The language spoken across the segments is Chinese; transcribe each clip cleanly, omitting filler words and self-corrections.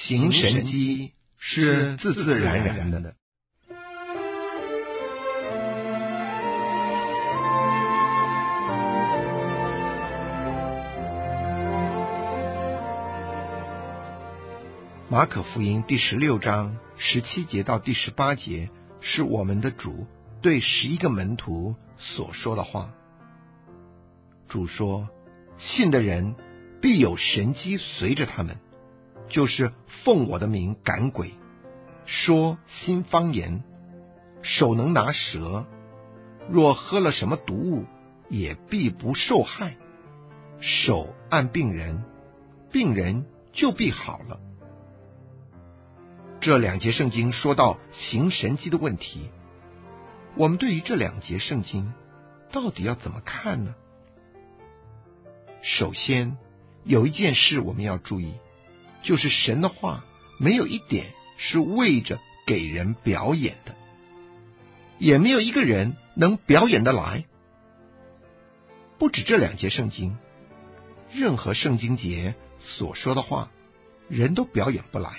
行神迹是自自然然的。马可福音第16章17节到第18节是我们的主对11个门徒所说的话。主说，信的人必有神迹随着他们，就是奉我的名赶鬼，说新方言，手能拿蛇，若喝了什么毒物，也必不受害，手按病人，病人就必好了。这2节圣经说到行神迹的问题，我们对于这2节圣经到底要怎么看呢？首先，有一件事我们要注意，就是神的话没有一点是为着给人表演的，也没有一个人能表演得来。不止这2节圣经，任何圣经节所说的话，人都表演不来。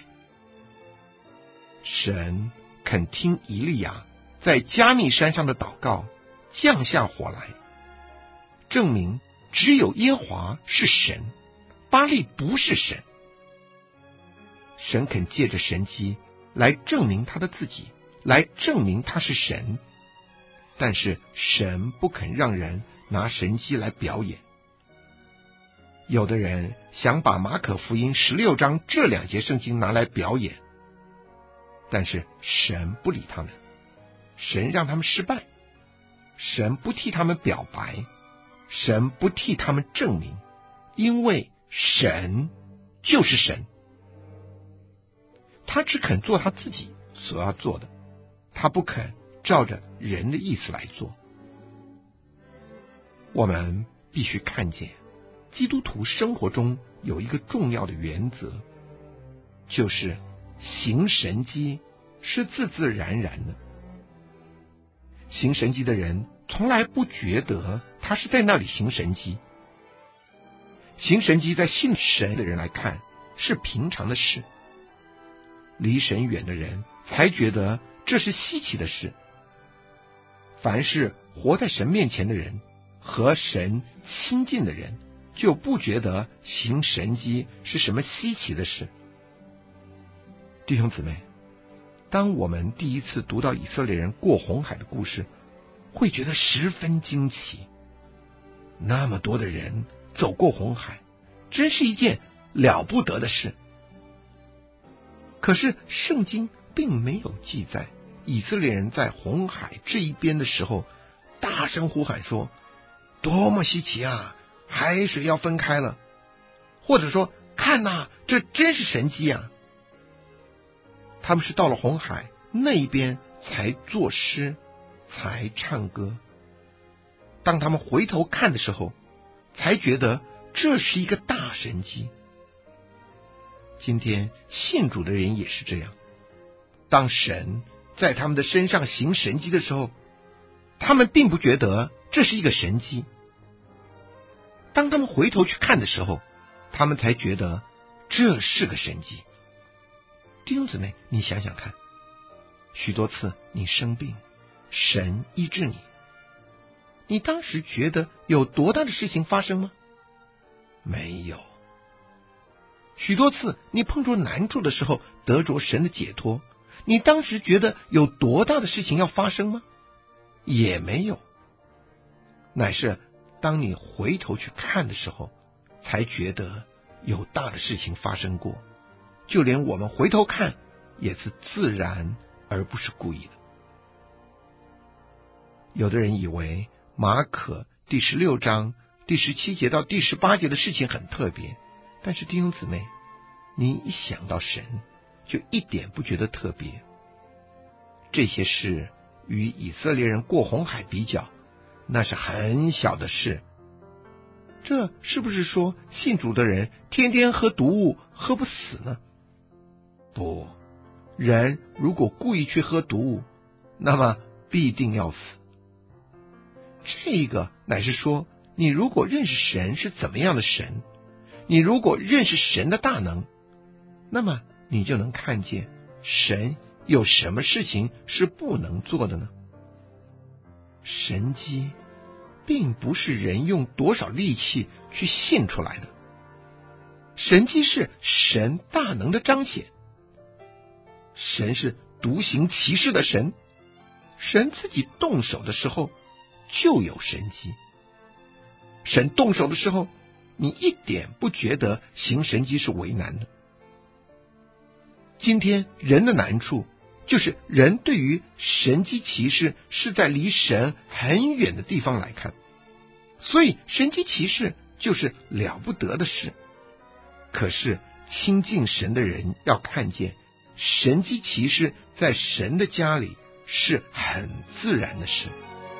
神肯听以利亚在加密山上的祷告，降下火来，证明只有耶和华是神，巴力不是神。神肯借着神迹来证明他的自己，来证明他是神，但是神不肯让人拿神迹来表演。有的人想把马可福音16章这2节圣经拿来表演，但是神不理他们，神让他们失败，神不替他们表白，神不替他们证明，因为神就是神，他只肯做他自己所要做的，他不肯照着人的意思来做。我们必须看见，基督徒生活中有一个重要的原则，就是行神迹是自自然然的。行神迹的人从来不觉得他是在那里行神迹。行神迹在信神的人来看是平常的事，离神远的人才觉得这是稀奇的事。凡是活在神面前的人和神亲近的人，就不觉得行神迹是什么稀奇的事。弟兄姊妹，当我们第一次读到以色列人过红海的故事，会觉得十分惊奇。那么多的人走过红海，真是一件了不得的事。可是圣经并没有记载以色列人在红海这一边的时候大声呼喊说，多么稀奇啊，海水要分开了，或者说看哪，这真是神迹啊。他们是到了红海那一边才作诗，才唱歌。当他们回头看的时候，才觉得这是一个大神迹。今天信主的人也是这样，当神在他们的身上行神迹的时候，他们并不觉得这是一个神迹。当他们回头去看的时候，他们才觉得这是个神迹。弟兄姊妹，你想想看，许多次你生病，神医治你，你当时觉得有多大的事情发生吗？没有。许多次你碰着难处的时候，得着神的解脱，你当时觉得有多大的事情要发生吗？也没有。乃是当你回头去看的时候，才觉得有大的事情发生过。就连我们回头看也是自然而不是故意的。有的人以为马可第16章第17节到第18节的事情很特别，但是弟兄姊妹，你一想到神就一点不觉得特别。这些事与以色列人过红海比较，那是很小的事。这是不是说信主的人天天喝毒物喝不死呢？不，人如果故意去喝毒物，那么必定要死。这个乃是说，你如果认识神是怎么样的神，你如果认识神的大能，那么你就能看见神有什么事情是不能做的呢？神迹并不是人用多少力气去献出来的，神迹是神大能的彰显。神是独行其事的神，神自己动手的时候就有神迹。神动手的时候，你一点不觉得行神迹是为难的。今天人的难处就是人对于神迹奇事是在离神很远的地方来看，所以神迹奇事就是了不得的事。可是亲近神的人要看见神迹奇事在神的家里是很自然的事。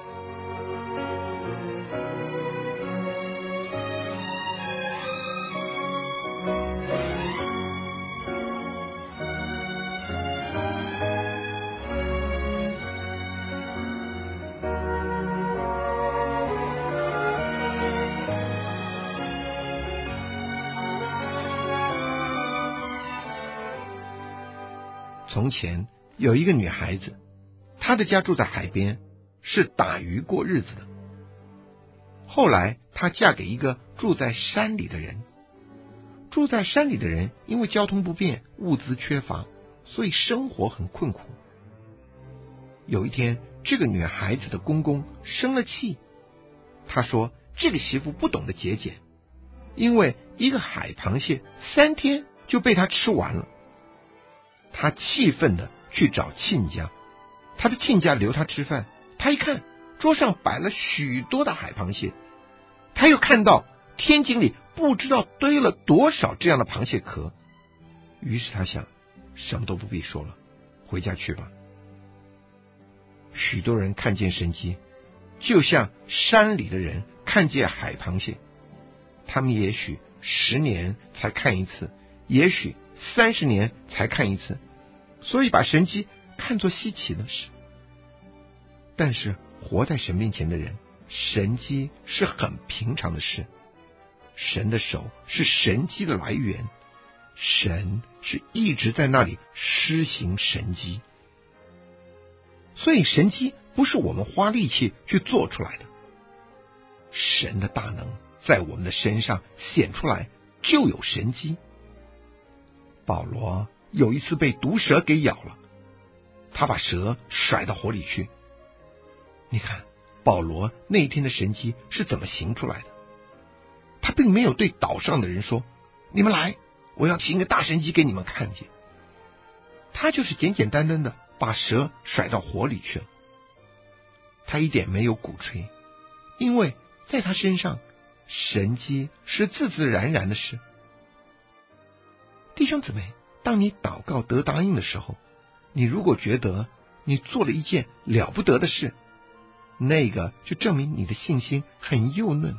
从前有一个女孩子，她的家住在海边，是打鱼过日子的。后来她嫁给一个住在山里的人。住在山里的人因为交通不便，物资缺乏，所以生活很困苦。有一天，这个女孩子的公公生了气，他说这个媳妇不懂得节俭，因为一个海螃蟹3天就被她吃完了。他气愤地去找亲家，他的亲家留他吃饭。他一看桌上摆了许多的海螃蟹，他又看到天井里不知道堆了多少这样的螃蟹壳，于是他想，什么都不必说了，回家去吧。许多人看见神迹，就像山里的人看见海螃蟹，他们也许10年才看一次，也许30年才看一次，所以把神迹看作稀奇的事。但是活在神面前的人，神迹是很平常的事。神的手是神迹的来源，神是一直在那里施行神迹。所以神迹不是我们花力气去做出来的，神的大能在我们的身上显出来，就有神迹。保罗有一次被毒蛇给咬了，他把蛇甩到火里去。你看保罗那天的神迹是怎么行出来的？他并没有对岛上的人说，你们来，我要行个大神迹给你们看见。他就是简简单单的把蛇甩到火里去了。他一点没有鼓吹，因为在他身上神迹是自自然然的事。弟兄姊妹，当你祷告得答应的时候，你如果觉得你做了一件了不得的事，那个就证明你的信心很幼嫩。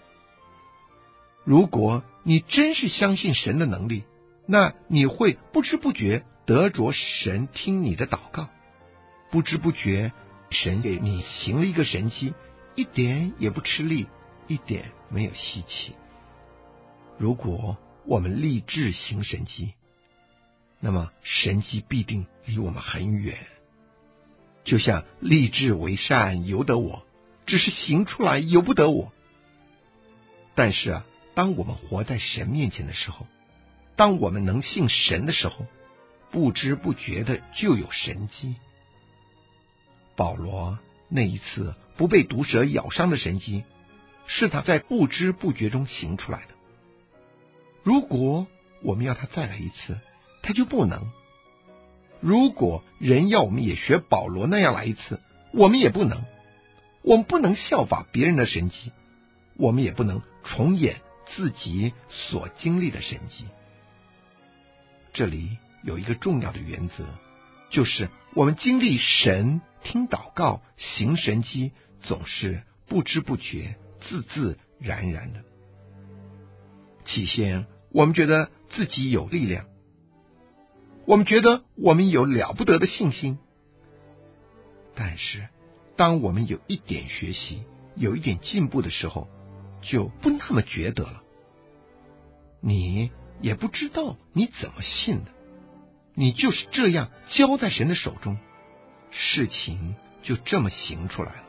如果你真是相信神的能力，那你会不知不觉得着神听你的祷告，不知不觉神给你行了一个神迹，一点也不吃力，一点没有稀奇。如果我们立志行神迹，那么神迹必定离我们很远。就像立志为善由得我，只是行出来由不得我。但是当我们活在神面前的时候，当我们能信神的时候，不知不觉的就有神迹。保罗那一次不被毒蛇咬伤的神迹，是他在不知不觉中行出来的。如果我们要他再来一次，他就不能。如果人要我们也学保罗那样来一次，我们也不能。我们不能效法别人的神迹，我们也不能重演自己所经历的神迹。这里有一个重要的原则，就是我们经历神听祷告行神迹，总是不知不觉自自然然的。起先我们觉得自己有力量，我们觉得我们有了不得的信心，但是当我们有一点学习，有一点进步的时候，就不那么觉得了。你也不知道你怎么信的， 你就是这样交在神的手中，事情就这么行出来了。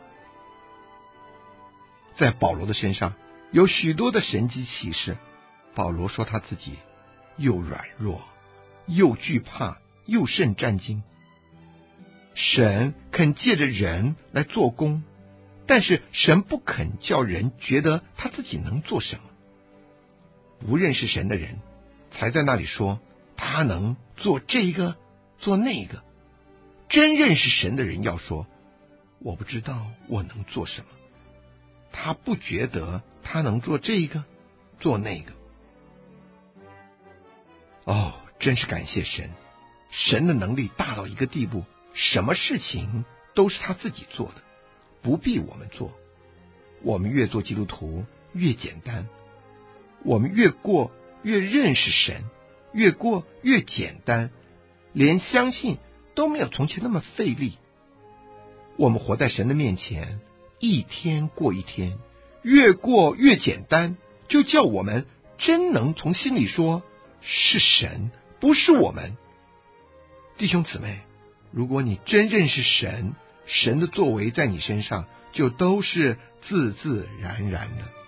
在保罗的身上有许多的神迹奇事，保罗说他自己又软弱又惧怕又甚战惊。神肯借着人来做工，但是神不肯叫人觉得他自己能做什么。不认识神的人才在那里说他能做这个做那个，真认识神的人要说我不知道我能做什么，他不觉得他能做这个做那个。哦，真是感谢神，神的能力大到一个地步，什么事情都是他自己做的，不必我们做。我们越做基督徒越简单，我们越过越认识神，越过越简单，连相信都没有从前那么费力。我们活在神的面前，一天过一天，越过越简单，就叫我们真能从心里说是神，不是我们。弟兄姊妹，如果你真认识神，神的作为在你身上就都是自自然然的。